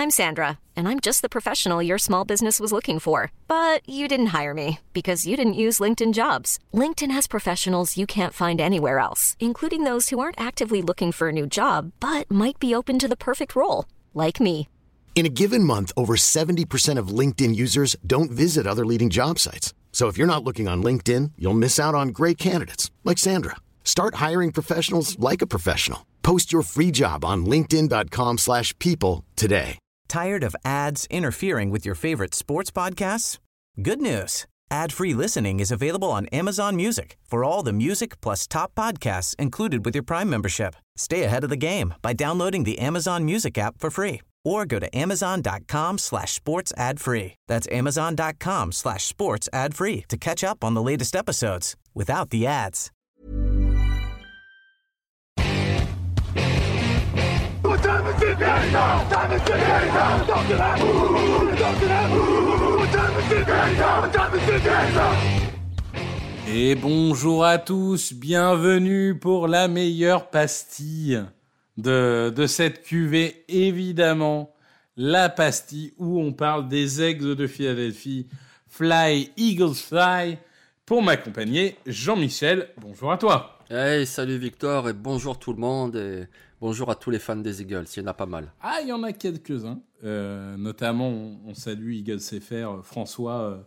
I'm Sandra, and I'm just the professional your small business was looking for. But you didn't hire me because you didn't use LinkedIn Jobs. LinkedIn has professionals you can't find anywhere else, including those who aren't actively looking for a new job, but might be open to the perfect role, like me. In a given month, over 70% of LinkedIn users don't visit other leading job sites. So if you're not looking on LinkedIn, you'll miss out on great candidates like Sandra. Start hiring professionals like a professional. Post your free job on linkedin.com/people today. Tired of ads interfering with your favorite sports podcasts? Good news. Ad-free listening is available on Amazon Music for all the music plus top podcasts included with your Prime membership. Stay ahead of the game by downloading the Amazon Music app for free or go to amazon.com/sports ad free. That's amazon.com/sports ad free to catch up on the latest episodes without the ads. Et bonjour à tous, bienvenue pour la meilleure pastille de cette cuvée, évidemment, la pastille où on parle des Aigles de Philadelphie, Fly, Eagles Fly. Pour m'accompagner, Jean-Michel, bonjour à toi. Hey, salut Victor et bonjour tout le monde et bonjour à tous les fans des Eagles, il y en a pas mal. Ah, il y en a quelques-uns, notamment on salue Eagles FR, François,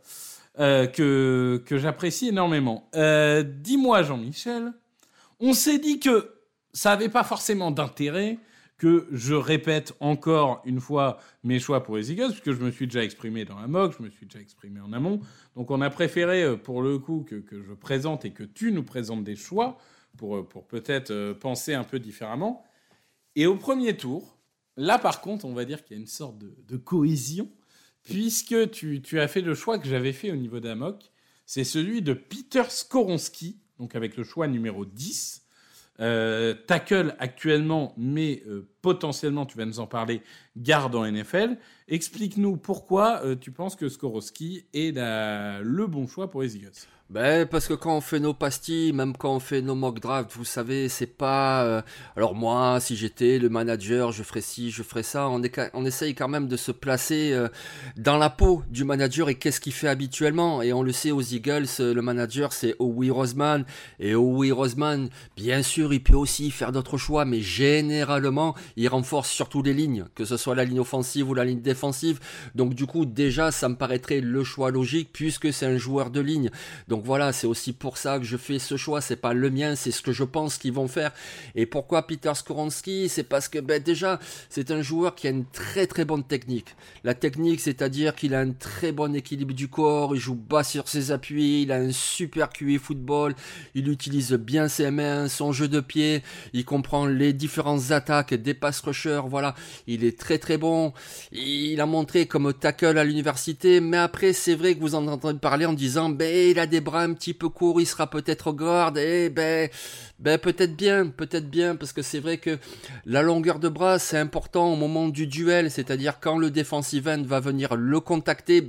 que j'apprécie énormément. Dis-moi Jean-Michel, on s'est dit que ça n'avait pas forcément d'intérêt que je répète encore une fois mes choix pour les Eagles, puisque je me suis déjà exprimé dans la mock, je me suis déjà exprimé en amont. Donc on a préféré, pour le coup, que je présente et que tu nous présentes des choix pour peut-être penser un peu différemment. Et au premier tour, là par contre, on va dire qu'il y a une sorte de cohésion, puisque tu as fait le choix que j'avais fait au niveau de la mock. C'est celui de Peter Skoronski, donc avec le choix numéro 10. Tackle actuellement, mais potentiellement, tu vas nous en parler, garde en NFL. Explique-nous pourquoi tu penses que Skoronski est le bon choix pour les Eagles. Ben, parce que quand on fait nos pastilles, même quand on fait nos mock drafts, vous savez, c'est pas... Alors moi, si j'étais le manager, je ferais ci, je ferais ça. On essaye quand même de se placer dans la peau du manager et qu'est-ce qu'il fait habituellement. Et on le sait aux Eagles, le manager, c'est Howie Roseman. Et Howie Roseman, bien sûr, il peut aussi faire d'autres choix, mais généralement, il renforce surtout les lignes, que ce soit la ligne offensive ou la ligne défensive. Donc du coup, déjà, ça me paraîtrait le choix logique puisque c'est un joueur de ligne. Donc voilà, c'est aussi pour ça que je fais ce choix, c'est pas le mien, c'est ce que je pense qu'ils vont faire. Et pourquoi Peter Skoronski ? C'est parce que déjà, c'est un joueur qui a une très très bonne technique. La technique, c'est-à-dire qu'il a un très bon équilibre du corps, il joue bas sur ses appuis, il a un super QI football, il utilise bien ses mains, son jeu de pied, il comprend les différentes attaques des pass rushers, voilà, il est très très bon. Il a montré comme tackle à l'université, mais après c'est vrai que vous en entendez parler en disant il a des bras un petit peu courts, il sera peut-être guard, et peut-être bien, parce que c'est vrai que la longueur de bras, c'est important au moment du duel, c'est-à-dire quand le defensive end va venir le contacter,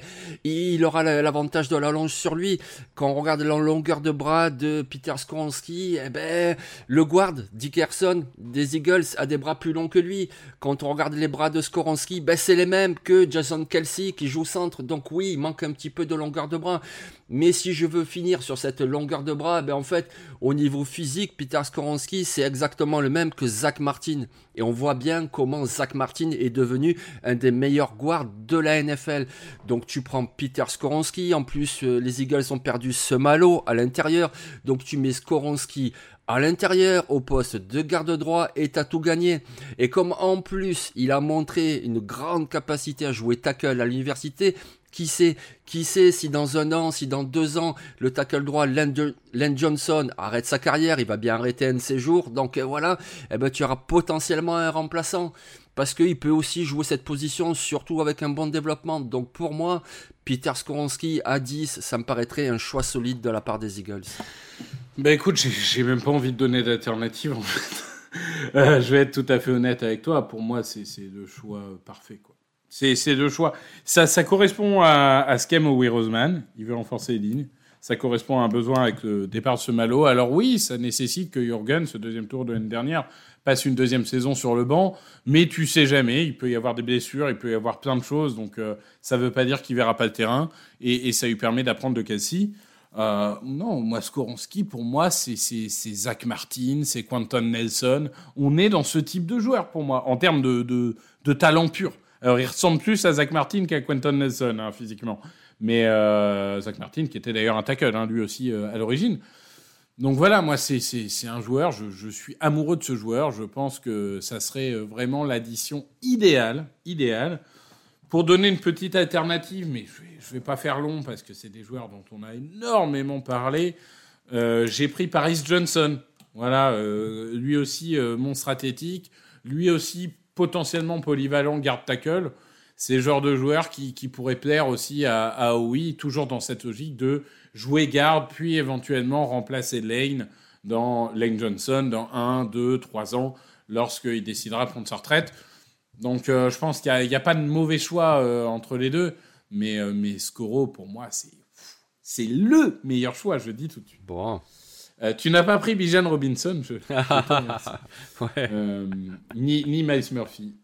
il aura l'avantage de la longe sur lui. Quand on regarde la longueur de bras de Peter Skoronski, le guard, Dickerson, des Eagles, a des bras plus longs que lui. Quand on regarde les bras de Skoronski, c'est les mêmes que Jason Kelce qui joue centre, donc oui, il manque un petit peu de longueur de bras. Mais si je veux finir sur cette longueur de bras, en fait, au niveau physique, Peter Skoronski, c'est exactement le même que Zach Martin. Et on voit bien comment Zach Martin est devenu un des meilleurs guards de la NFL. Donc tu prends Peter Skoronski, en plus les Eagles ont perdu Seumalo à l'intérieur, donc tu mets Skoronski à l'intérieur, au poste de garde droit, et t'as tout gagné. Et comme en plus, il a montré une grande capacité à jouer tackle à l'université, qui sait si dans 1 an, si dans 2 ans, le tackle droit Len Johnson arrête sa carrière, il va bien arrêter un de ses jours, donc voilà, tu auras potentiellement un remplaçant. Parce qu'il peut aussi jouer cette position, surtout avec un bon développement. Donc pour moi, Peter Skoronski à 10, ça me paraîtrait un choix solide de la part des Eagles. Écoute, j'ai même pas envie de donner d'alternative en fait. Je vais être tout à fait honnête avec toi. Pour moi, c'est le choix parfait, quoi. C'est le choix. Ça correspond à ce qu'aime Howie Roseman. Il veut renforcer les lignes. ça correspond à un besoin avec le départ de ce Malo. Alors oui, ça nécessite que Jürgen, ce deuxième tour de l'année dernière, passe une deuxième saison sur le banc, mais tu sais jamais, il peut y avoir des blessures, il peut y avoir plein de choses, donc ça veut pas dire qu'il verra pas le terrain, et ça lui permet d'apprendre de Kelsey. Non, moi, Skoronski, pour moi, c'est Zach Martin, c'est Quentin Nelson. On est dans ce type de joueur, pour moi, en termes de talent pur. Alors, il ressemble plus à Zach Martin qu'à Quentin Nelson, hein, physiquement. Mais Zach Martin, qui était d'ailleurs un tackle, hein, lui aussi, à l'origine. Donc voilà, moi, c'est un joueur, je suis amoureux de ce joueur. Je pense que ça serait vraiment l'addition idéale. Pour donner une petite alternative, mais je vais pas faire long parce que c'est des joueurs dont on a énormément parlé, j'ai pris Paris Johnson. Voilà, lui aussi monstre athlétique, lui aussi potentiellement polyvalent garde tackle. C'est le genre de joueur qui pourrait plaire aussi à OUI, toujours dans cette logique de jouer garde, puis éventuellement remplacer Lane Johnson dans 1, 2, 3 ans, lorsqu'il décidera de prendre sa retraite. Donc je pense qu'il n'y a pas de mauvais choix entre les deux, mais Skoro, pour moi, c'est le meilleur choix, je le dis tout de suite. Bon. Tu n'as pas pris Bijan Robinson, je te remercie. Ouais. Ni Miles Murphy.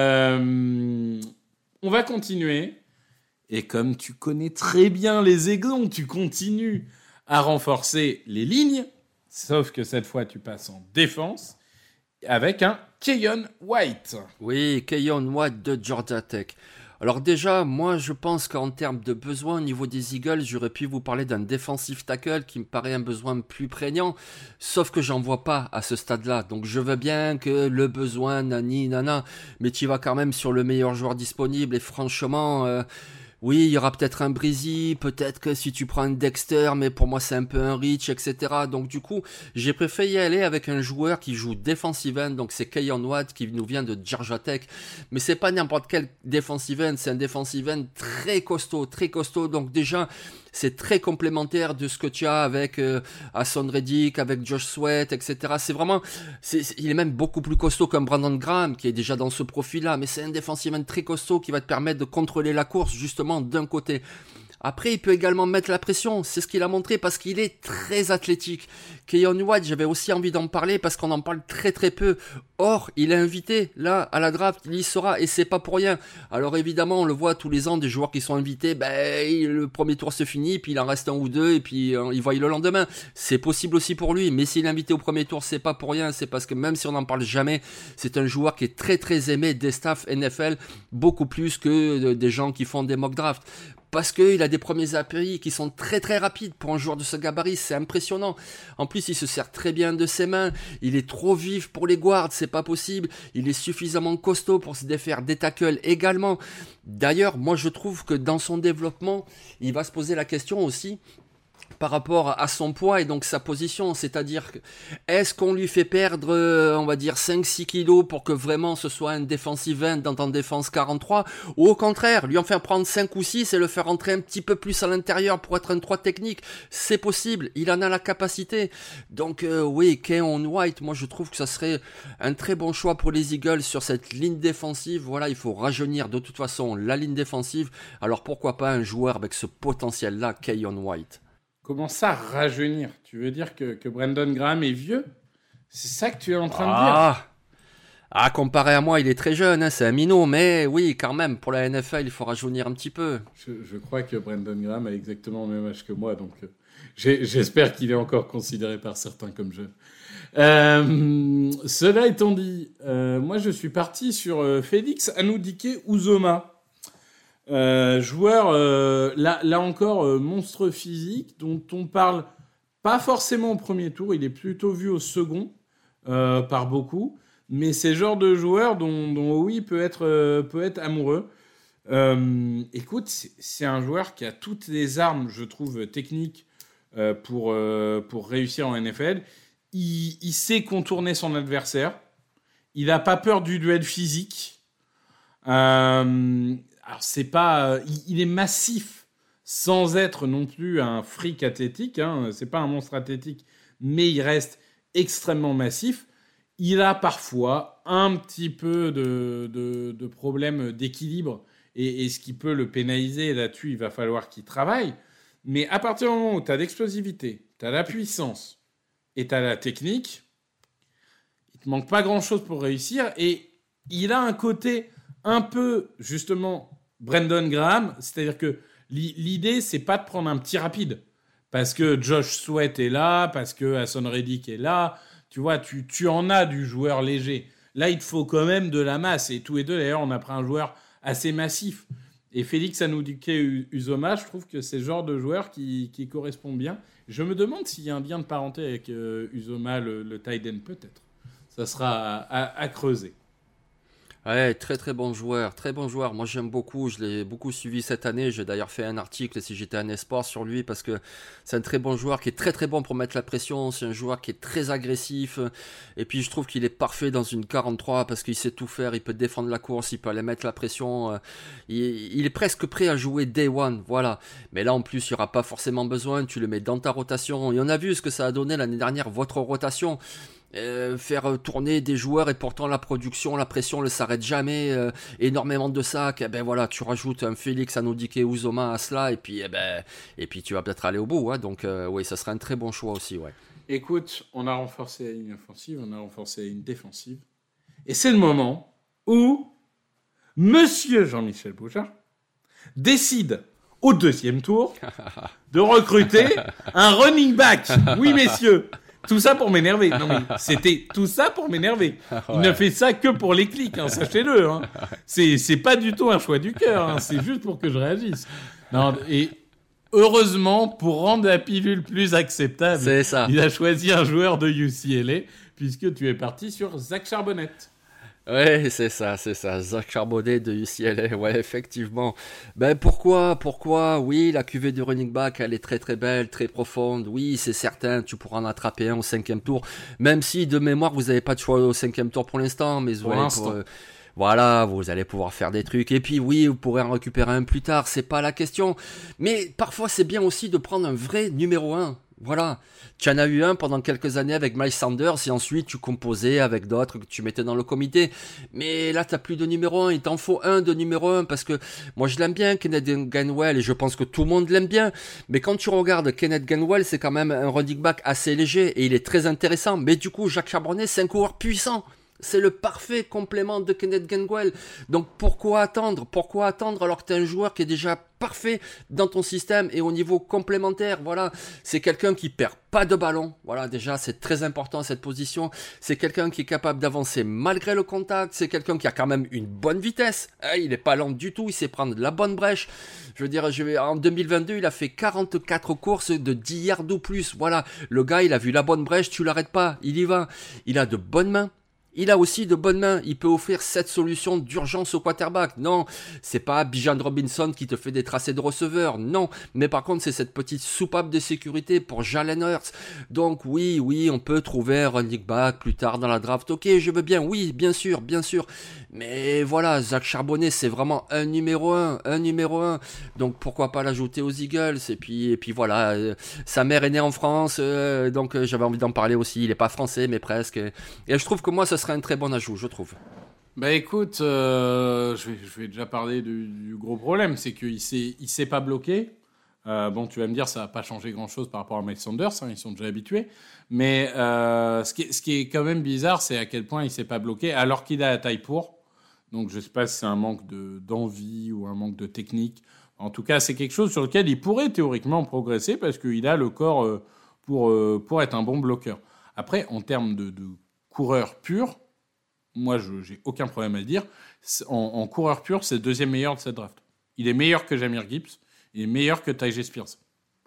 On va continuer. Et comme tu connais très bien les Aiglons, tu continues à renforcer les lignes. Sauf que cette fois, tu passes en défense avec un Keyon White. Oui, Keyon White de Georgia Tech. Alors déjà, moi je pense qu'en termes de besoin au niveau des Eagles, j'aurais pu vous parler d'un defensive tackle qui me paraît un besoin plus prégnant, sauf que j'en vois pas à ce stade-là. Donc je veux bien que le besoin, nana, mais tu vas quand même sur le meilleur joueur disponible et franchement... oui, il y aura peut-être un Breezy, peut-être que si tu prends un Dexter, mais pour moi c'est un peu un reach, etc. Donc du coup, j'ai préféré y aller avec un joueur qui joue defensive end, donc c'est Keyon White qui nous vient de Georgia Tech. Mais c'est pas n'importe quel defensive end, c'est un defensive end très costaud, donc déjà... c'est très complémentaire de ce que tu as avec Hassan Reddick, avec Josh Sweat, etc. C'est vraiment, il est même beaucoup plus costaud qu'un Brandon Graham qui est déjà dans ce profil-là, mais c'est un defensive end très costaud qui va te permettre de contrôler la course justement d'un côté. Après, il peut également mettre la pression, c'est ce qu'il a montré parce qu'il est très athlétique. Keyon White, j'avais aussi envie d'en parler parce qu'on en parle très très peu. Or, il est invité là à la draft, il y sera et c'est pas pour rien. Alors évidemment, on le voit tous les ans, des joueurs qui sont invités, le premier tour se finit, puis il en reste un ou deux et puis il voit le lendemain. C'est possible aussi pour lui, mais s'il est invité au premier tour, c'est pas pour rien, c'est parce que même si on n'en parle jamais, c'est un joueur qui est très très aimé des staffs NFL, beaucoup plus que des gens qui font des mock drafts. Parce qu'il a des premiers appuis qui sont très très rapides pour un joueur de ce gabarit, c'est impressionnant. En plus, il se sert très bien de ses mains, il est trop vif pour les guards, c'est pas possible. Il est suffisamment costaud pour se défaire des tackles également. D'ailleurs, moi je trouve que dans son développement, il va se poser la question aussi par rapport à son poids et donc sa position, c'est-à-dire que est-ce qu'on lui fait perdre, on va dire 5-6 kilos pour que vraiment ce soit un defensive end dans en défense 43, ou au contraire, lui en faire prendre 5 ou 6 et le faire rentrer un petit peu plus à l'intérieur pour être un 3 technique, c'est possible, il en a la capacité. Donc oui, Keyon White, moi je trouve que ça serait un très bon choix pour les Eagles sur cette ligne défensive. Voilà, il faut rajeunir de toute façon la ligne défensive, alors pourquoi pas un joueur avec ce potentiel-là, Keyon White. Comment ça, rajeunir? Tu veux dire que Brandon Graham est vieux? C'est ça que tu es en train de dire? Comparé à moi, il est très jeune, hein, c'est un minot, mais oui, quand même, pour la NFL, il faut rajeunir un petit peu. Je crois que Brandon Graham a exactement le même âge que moi, donc j'espère qu'il est encore considéré par certains comme jeune. Cela étant dit, moi je suis parti sur Félix Anudike-Uzomah. Joueur, là encore, monstre physique, dont on parle pas forcément au premier tour, il est plutôt vu au second par beaucoup, mais c'est le genre de joueur dont oui peut être amoureux. Écoute, c'est un joueur qui a toutes les armes, je trouve, techniques pour réussir en NFL. Il sait contourner son adversaire, il n'a pas peur du duel physique. Alors, c'est pas... il est massif sans être non plus un freak athlétique. Hein. C'est pas un monstre athlétique, mais il reste extrêmement massif. Il a parfois un petit peu de problème d'équilibre et ce qui peut le pénaliser. Là-dessus, il va falloir qu'il travaille. Mais à partir du moment où tu as l'explosivité, tu as la puissance et tu as la technique, il te manque pas grand-chose pour réussir. Et il a un côté un peu, justement, Brandon Graham. C'est-à-dire que l'idée, c'est pas de prendre un petit rapide. Parce que Josh Sweat est là, parce que Hassan Reddick est là. Tu vois, tu en as du joueur léger. Là, il te faut quand même de la masse. Et tous les deux, d'ailleurs, on a pris un joueur assez massif. Et Félix Anudike-Uzomah, je trouve que c'est le genre de joueur qui correspond bien. Je me demande s'il y a un lien de parenté avec Uzomah, le tight end, peut-être. Ça sera à creuser. Ouais, très très bon joueur, très bon joueur. Moi j'aime beaucoup, je l'ai beaucoup suivi cette année. J'ai d'ailleurs fait un article si j'étais un esport sur lui parce que c'est un très bon joueur qui est très très bon pour mettre la pression. C'est un joueur qui est très agressif et puis je trouve qu'il est parfait dans une 43 parce qu'il sait tout faire. Il peut défendre la course, il peut aller mettre la pression. Il est presque prêt à jouer day one, voilà. Mais là en plus il n'y aura pas forcément besoin. Tu le mets dans ta rotation. Et on a vu ce que ça a donné l'année dernière, votre rotation. Faire tourner des joueurs et pourtant la production, la pression ne s'arrête jamais, énormément de sacs, et ben voilà, tu rajoutes un Félix Anudike-Uzomah à cela et puis tu vas peut-être aller au bout, hein, donc oui, ça serait un très bon choix aussi, ouais. Écoute, on a renforcé la ligne offensive, on a renforcé la ligne défensive, et c'est le moment où Monsieur Jean-Michel Bouchard décide au 2e tour de recruter un running back. Oui, messieurs. Tout ça pour m'énerver. Non, mais c'était tout ça pour m'énerver. Il ne fait ça que pour les clics, hein, sachez-le. Hein. C'est pas du tout un choix du cœur. Hein. C'est juste pour que je réagisse. Non, et heureusement, pour rendre la pilule plus acceptable, c'est ça. Il a choisi un joueur de UCLA, puisque tu es parti sur Zach Charbonnet. Ouais, c'est ça, Zach Charbonnet de UCLA, ouais, effectivement. Ben pourquoi, oui, la cuvée du running back, elle est très très belle, très profonde, oui, c'est certain, tu pourras en attraper un au 5e tour, même si de mémoire, vous n'avez pas de choix au 5e tour pour l'instant, mais voilà, vous allez pouvoir faire des trucs, et puis oui, vous pourrez en récupérer un plus tard, c'est pas la question, mais parfois c'est bien aussi de prendre un vrai numéro 1. Voilà, tu en as eu un pendant quelques années avec Miles Sanders et ensuite tu composais avec d'autres que tu mettais dans le comité. Mais là, t'as plus de numéro 1, il t'en faut un de numéro 1 parce que moi je l'aime bien, Kenneth Gainwell, et je pense que tout le monde l'aime bien. Mais quand tu regardes Kenneth Gainwell, c'est quand même un running back assez léger et il est très intéressant. Mais du coup, Zach Charbonnet, c'est un coureur puissant. C'est le parfait complément de Kenneth Gainwell. Donc pourquoi attendre alors que tu as un joueur qui est déjà parfait dans ton système et au niveau complémentaire. Voilà, c'est quelqu'un qui perd pas de ballon. Voilà, déjà c'est très important cette position. C'est quelqu'un qui est capable d'avancer malgré le contact. C'est quelqu'un qui a quand même une bonne vitesse. Il est pas lent du tout, il sait prendre la bonne brèche. Je veux dire, en 2022, il a fait 44 courses de 10 yards ou plus. Voilà, le gars, il a vu la bonne brèche, tu l'arrêtes pas, il y va. Il a de bonnes mains. Il a aussi de bonnes mains, il peut offrir cette solution d'urgence au quarterback. Non, c'est pas Bijan Robinson qui te fait des tracés de receveur, non. Mais par contre, c'est cette petite soupape de sécurité pour Jalen Hurts. Donc oui, on peut trouver un running back plus tard dans la draft. Ok, je veux bien, oui, bien sûr. Mais voilà, Zach Charbonnet, c'est vraiment un numéro 1. Donc pourquoi pas l'ajouter aux Eagles. Et puis voilà, sa mère est née en France, donc j'avais envie d'en parler aussi. Il est pas français, mais presque. Et je trouve que moi, ça serait un très bon ajout, je trouve. Bah écoute, je vais déjà parler du gros problème, c'est qu'il s'est pas bloqué. Bon, tu vas me dire, ça va pas changer grand-chose par rapport à Miles Sanders, hein, ils sont déjà habitués. Mais ce qui est quand même bizarre, c'est à quel point il s'est pas bloqué, alors qu'il a la taille pour. Donc je sais pas si c'est un manque d'envie ou un manque de technique. En tout cas, c'est quelque chose sur lequel il pourrait théoriquement progresser parce qu'il a le corps pour être un bon bloqueur. Après, en termes de coureur pur, moi, j'ai aucun problème à le dire. En coureur pur, c'est le deuxième meilleur de cette draft. Il est meilleur que Jahmyr Gibbs. Il est meilleur que Tyjae Spears.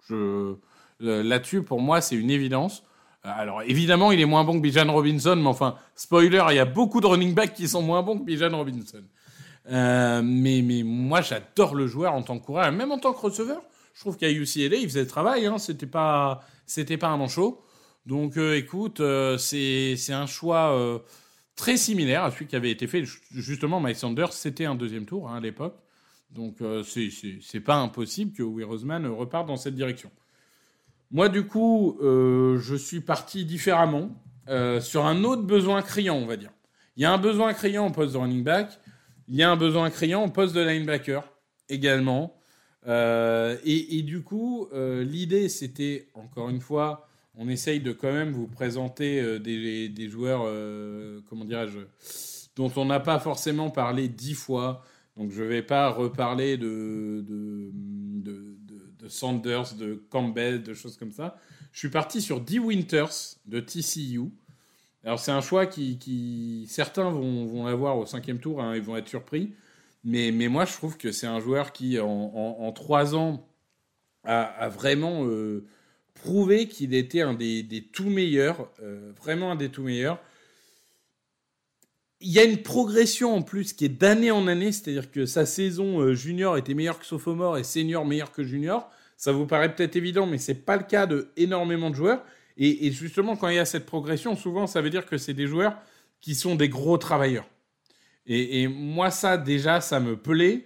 Là-dessus, pour moi, c'est une évidence. Alors, évidemment, il est moins bon que Bijan Robinson, mais enfin, spoiler, il y a beaucoup de running backs qui sont moins bons que Bijan Robinson. Mais moi, j'adore le joueur en tant que coureur, même en tant que receveur. Je trouve qu'à UCLA, il faisait le travail. Hein, c'était pas un manchot. Donc, écoute, c'est un choix très similaire à celui qui avait été fait. Justement, Miles Sanders, c'était un deuxième tour à l'époque. Donc, c'est pas impossible que Howie Roseman reparte dans cette direction. Moi, du coup, je suis parti différemment sur un autre besoin criant, on va dire. Il y a un besoin criant au poste de running back. Il y a un besoin criant au poste de linebacker également. Et du coup, l'idée, c'était, encore une fois, on essaye de quand même vous présenter des joueurs, comment dirais-je, dont on n'a pas forcément parlé 10 fois. Donc, je ne vais pas reparler de Sanders, de Campbell, de choses comme ça. Je suis parti sur Dee Winters de TCU. Alors, c'est un choix qui certains vont l'avoir au 5e tour, hein, ils vont être surpris. Mais moi, je trouve que c'est un joueur qui, en 3 ans, a vraiment prouvé qu'il était un des tout meilleurs, vraiment un des tout meilleurs. Il y a une progression en plus qui est d'année en année, c'est-à-dire que sa saison junior était meilleure que sophomore et senior meilleure que junior. Ça vous paraît peut-être évident, mais c'est pas le cas de énormément de joueurs. Et justement, quand il y a cette progression, souvent, ça veut dire que c'est des joueurs qui sont des gros travailleurs. Et moi, ça, déjà, ça me plaît.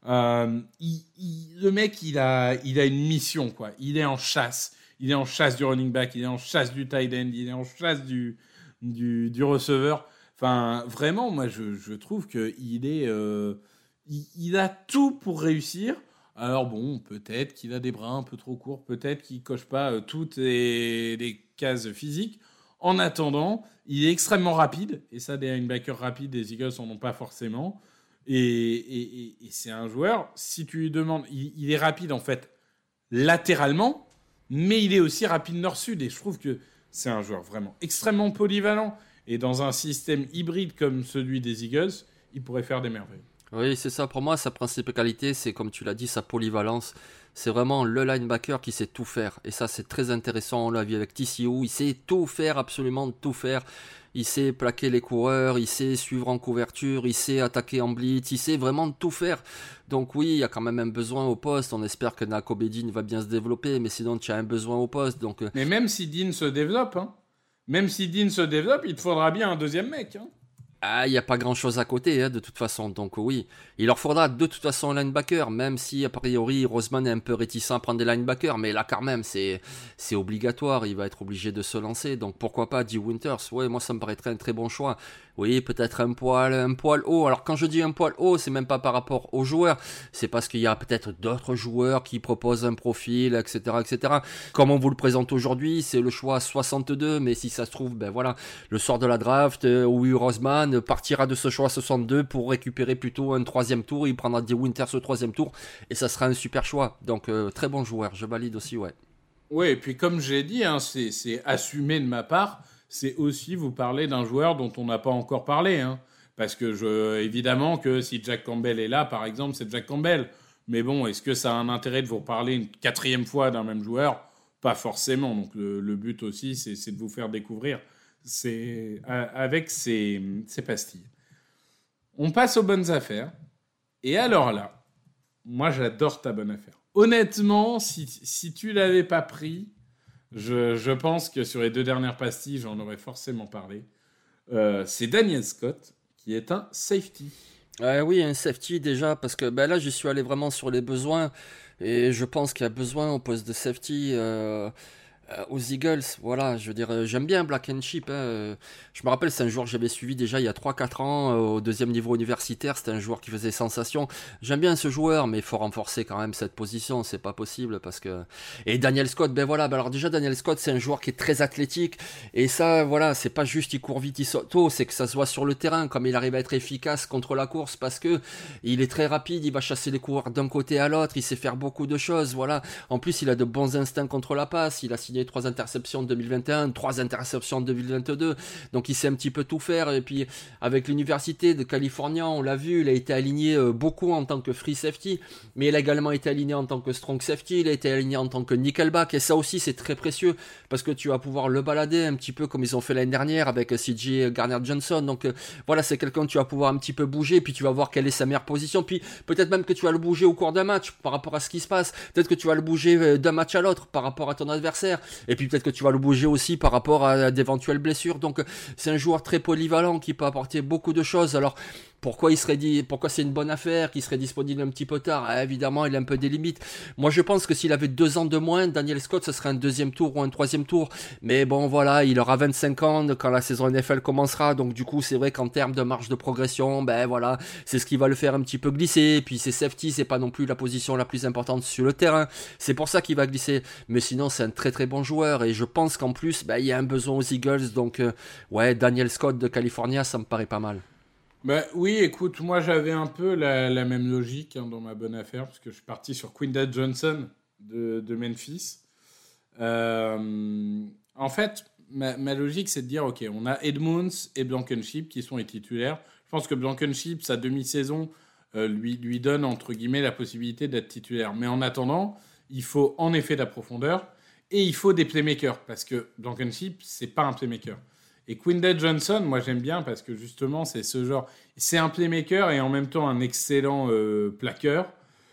Le mec, il a une mission, quoi. Il est en chasse. Il est en chasse du running back, il est en chasse du tight end, il est en chasse du receveur. Enfin, vraiment, moi, je trouve qu'il est... il a tout pour réussir. Alors bon, peut-être qu'il a des bras un peu trop courts, peut-être qu'il ne coche pas toutes les cases physiques. En attendant, il est extrêmement rapide. Et ça, des linebackers rapides, des Eagles n'en ont pas forcément. Et c'est un joueur, si tu lui demandes... Il est rapide, en fait, latéralement, mais il est aussi rapide nord-sud. Et je trouve que c'est un joueur vraiment extrêmement polyvalent. Et dans un système hybride comme celui des Eagles, il pourrait faire des merveilles. Oui, c'est ça. Pour moi, sa principale qualité, c'est comme tu l'as dit, sa polyvalence. C'est vraiment le linebacker qui sait tout faire. Et ça, c'est très intéressant. On l'a vu avec TCU. Il sait tout faire, absolument tout faire. Il sait plaquer les coureurs, il sait suivre en couverture, il sait attaquer en blitz, il sait vraiment tout faire. Donc oui, il y a quand même un besoin au poste. On espère que Nakobe Dean va bien se développer, mais sinon, tu as un besoin au poste. Donc, Mais même si Dean se développe, il te faudra bien un deuxième mec. Hein. Ah, il n'y a pas grand chose à côté, hein, de toute façon. Donc oui, il leur faudra de toute façon un linebacker, même si a priori Roseman est un peu réticent à prendre des linebackers, mais là quand même c'est obligatoire, il va être obligé de se lancer. Donc pourquoi pas Dee Winters? Ouais, moi ça me paraîtrait un très bon choix. Oui, peut-être un poil haut. Alors quand je dis un poil haut, c'est même pas par rapport aux joueurs, c'est parce qu'il y a peut-être d'autres joueurs qui proposent un profil, etc., etc. Comme on vous le présente aujourd'hui, c'est le choix 62, mais si ça se trouve, ben voilà, le soir de la draft, oui, Roseman partira de ce choix 62 pour récupérer plutôt un 3e tour, il prendra Dee Winters au 3e tour, et ça sera un super choix. Donc très bon joueur, je valide aussi, ouais. Oui, et puis comme j'ai dit, hein, c'est assumé de ma part, c'est aussi vous parler d'un joueur dont on n'a pas encore parlé. Hein. Parce que évidemment que si Jack Campbell est là, par exemple, c'est Jack Campbell. Mais bon, est-ce que ça a un intérêt de vous reparler une 4e fois d'un même joueur? Pas forcément. Donc le but aussi, c'est de vous faire découvrir avec ces pastilles. On passe aux bonnes affaires. Et alors là, moi j'adore ta bonne affaire. Honnêtement, si tu l'avais pas pris... Je pense que sur les 2 dernières pastilles, j'en aurais forcément parlé. C'est Daniel Scott, qui est un safety. Oui, un safety déjà, parce que là, j'y suis allé vraiment sur les besoins. Et je pense qu'il y a besoin au poste de safety aux Eagles. Voilà, je veux dire, j'aime bien Blankenship. Hein. Je me rappelle, c'est un joueur que j'avais suivi déjà il y a 3-4 ans au 2e niveau universitaire. C'était un joueur qui faisait sensation. J'aime bien ce joueur, mais il faut renforcer quand même cette position. C'est pas possible parce que... Et Daniel Scott, alors déjà, Daniel Scott, c'est un joueur qui est très athlétique. Et ça, voilà, c'est pas juste il court vite, il saute haut, c'est que ça se voit sur le terrain, comme il arrive à être efficace contre la course parce que il est très rapide, il va chasser les coureurs d'un côté à l'autre, il sait faire beaucoup de choses, voilà. En plus, il a de bons instincts contre la passe, il a signé 3 interceptions en 2021, 3 interceptions en 2022, donc il sait un petit peu tout faire. Et puis avec l'université de Californie, on l'a vu, il a été aligné beaucoup en tant que free safety, mais il a également été aligné en tant que strong safety, il a été aligné en tant que nickelback, et ça aussi c'est très précieux parce que tu vas pouvoir le balader un petit peu comme ils ont fait l'année dernière avec CJ Gardner-Johnson. Donc voilà, c'est quelqu'un que tu vas pouvoir un petit peu bouger, puis tu vas voir quelle est sa meilleure position, puis peut-être même que tu vas le bouger au cours d'un match par rapport à ce qui se passe, peut-être que tu vas le bouger d'un match à l'autre par rapport à ton adversaire, et puis peut-être que tu vas le bouger aussi par rapport à d'éventuelles blessures. Donc c'est un joueur très polyvalent qui peut apporter beaucoup de choses. Alors Pourquoi c'est une bonne affaire, qu'il serait disponible un petit peu tard? Évidemment, il a un peu des limites. Moi, je pense que s'il avait 2 ans de moins, Daniel Scott, ce serait un 2e tour ou un 3e tour. Mais bon, voilà, il aura 25 ans quand la saison NFL commencera. Donc, du coup, c'est vrai qu'en termes de marge de progression, voilà, c'est ce qui va le faire un petit peu glisser. Puis, ses safety, c'est pas non plus la position la plus importante sur le terrain. C'est pour ça qu'il va glisser. Mais sinon, c'est un très très bon joueur. Et je pense qu'en plus, il y a un besoin aux Eagles. Donc, Daniel Scott de California, ça me paraît pas mal. Oui, écoute, moi j'avais un peu la même logique dans ma bonne affaire, parce que je suis parti sur Quindad Johnson de Memphis. En fait, ma logique, c'est de dire, ok, on a Edmunds et Blankenship qui sont les titulaires. Je pense que Blankenship, sa demi-saison, lui donne, entre guillemets, la possibilité d'être titulaire. Mais en attendant, il faut en effet de la profondeur et il faut des playmakers, parce que Blankenship, c'est pas un playmaker. Et Quindad Johnson, moi j'aime bien parce que justement c'est ce genre, c'est un playmaker et en même temps un excellent plaqueur.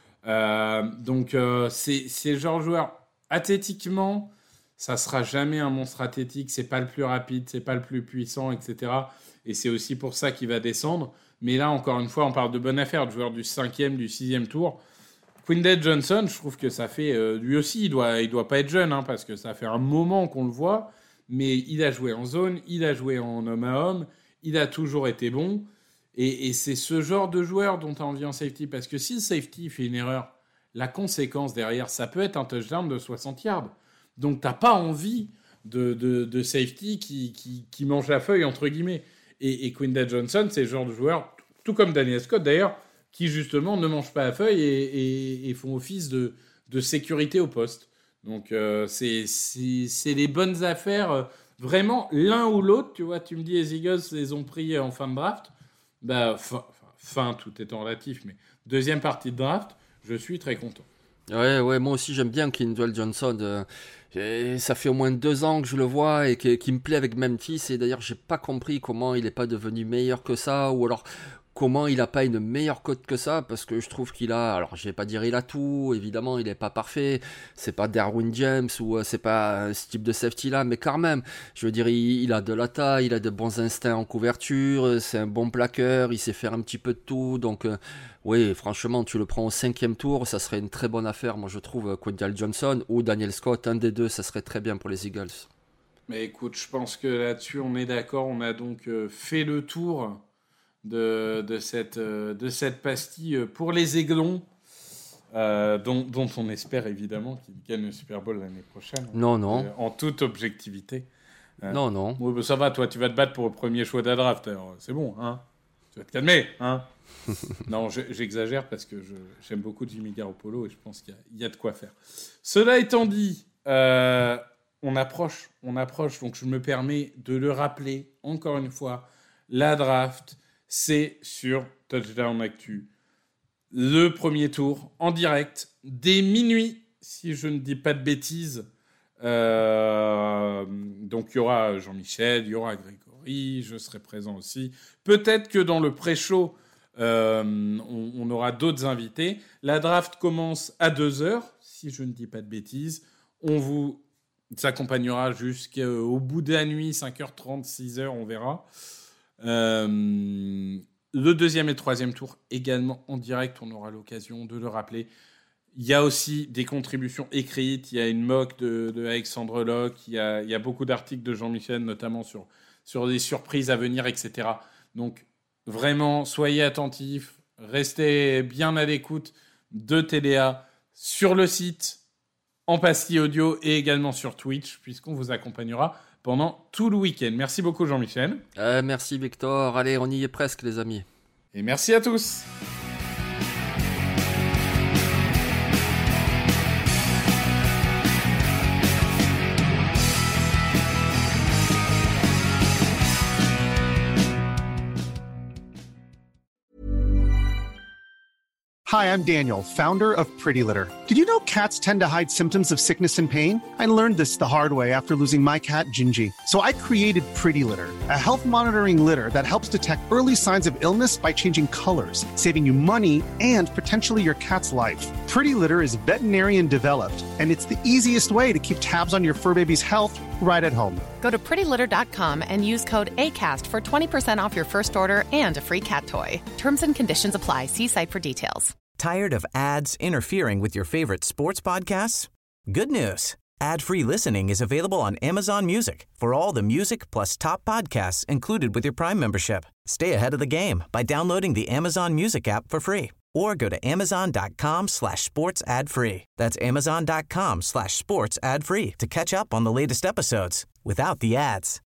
Donc c'est le genre de joueur, athlétiquement, ça sera jamais un monstre athlétique, c'est pas le plus rapide, c'est pas le plus puissant, etc. Et c'est aussi pour ça qu'il va descendre. Mais là encore une fois, on parle de bonne affaire, de joueur du 5e, du 6e tour. Quindad Johnson, je trouve que ça fait, lui aussi, il doit pas être jeune, parce que ça fait un moment qu'on le voit. Mais il a joué en zone, il a joué en homme à homme, il a toujours été bon. Et c'est ce genre de joueur dont tu as envie en safety. Parce que si le safety fait une erreur, la conséquence derrière, ça peut être un touchdown de 60 yards. Donc tu n'as pas envie de safety qui mange la feuille, entre guillemets. Et Quindad Johnson, c'est le genre de joueur, tout comme Daniel Scott d'ailleurs, qui justement ne mangent pas la feuille et font office de sécurité au poste. Donc, c'est les bonnes affaires. Vraiment, l'un ou l'autre, tu vois, tu me dis, les Eagles les ont pris en fin de draft. Fin, tout étant relatif, mais deuxième partie de draft, je suis très content. Ouais, moi aussi j'aime bien Quindad Johnson. Ça fait au moins 2 ans que je le vois et qu'il me plaît avec Memphis. Et d'ailleurs, j'ai pas compris comment il n'est pas devenu meilleur que ça, ou alors comment il n'a pas une meilleure cote que ça, parce que je trouve qu'il a, alors je vais pas dire il a tout, évidemment il n'est pas parfait, c'est pas Derwin James ou c'est pas ce type de safety là, mais quand même, je veux dire, il a de la taille, il a de bons instincts en couverture, c'est un bon plaqueur, il sait faire un petit peu de tout, donc oui, franchement, tu le prends au 5e tour, ça serait une très bonne affaire, moi je trouve, Quindad Johnson ou Daniel Scott, un des deux, ça serait très bien pour les Eagles. Mais écoute, je pense que là-dessus on est d'accord, on a donc fait le tour de cette pastille pour les Aiglons, dont on espère évidemment qu'ils gagnent le Super Bowl l'année prochaine. Non. En toute objectivité. Non. Oui, ça va, toi, tu vas te battre pour le premier choix de la draft. Alors, c'est bon, tu vas te calmer, Non, j'exagère parce que j'aime beaucoup Jimmy Garoppolo et je pense qu'il y a de quoi faire. Cela étant dit, on approche, donc je me permets de le rappeler encore une fois, la draft, c'est sur Touchdown Actu. Le premier tour en direct, dès minuit, si je ne dis pas de bêtises. Donc il y aura Jean-Michel, il y aura Grégory, je serai présent aussi. Peut-être que dans le pré-show, on aura d'autres invités. La draft commence à 2h, si je ne dis pas de bêtises. On vous accompagnera jusqu'au bout de la nuit, 5h30, 6h, on verra. Le deuxième et troisième tour également en direct, on aura l'occasion de le rappeler. Il y a aussi des contributions écrites, il y a une mock de Alexandre Locke, il y a beaucoup d'articles de Jean-Michel, notamment sur des surprises à venir, etc. Donc vraiment, soyez attentifs, restez bien à l'écoute de TDA sur le site, en pastille audio et également sur Twitch, puisqu'on vous accompagnera pendant tout le week-end. Merci beaucoup Jean-Michel. Merci Victor. Allez, on y est presque les amis. Et merci à tous. Hi, I'm Daniel, founder of Pretty Litter. Did you know cats tend to hide symptoms of sickness and pain? I learned this the hard way after losing my cat, Gingy. So I created Pretty Litter, a health monitoring litter that helps detect early signs of illness by changing colors, saving you money and potentially your cat's life. Pretty Litter is veterinarian developed, and it's the easiest way to keep tabs on your fur baby's health right at home. Go to prettylitter.com and use code ACAST for 20% off your first order and a free cat toy. Terms and conditions apply. See site for details. Tired of ads interfering with your favorite sports podcasts? Good news. Ad-free listening is available on Amazon Music for all the music plus top podcasts included with your Prime membership. Stay ahead of the game by downloading the Amazon Music app for free or go to amazon.com/sports ad free. That's amazon.com/sports ad free to catch up on the latest episodes without the ads.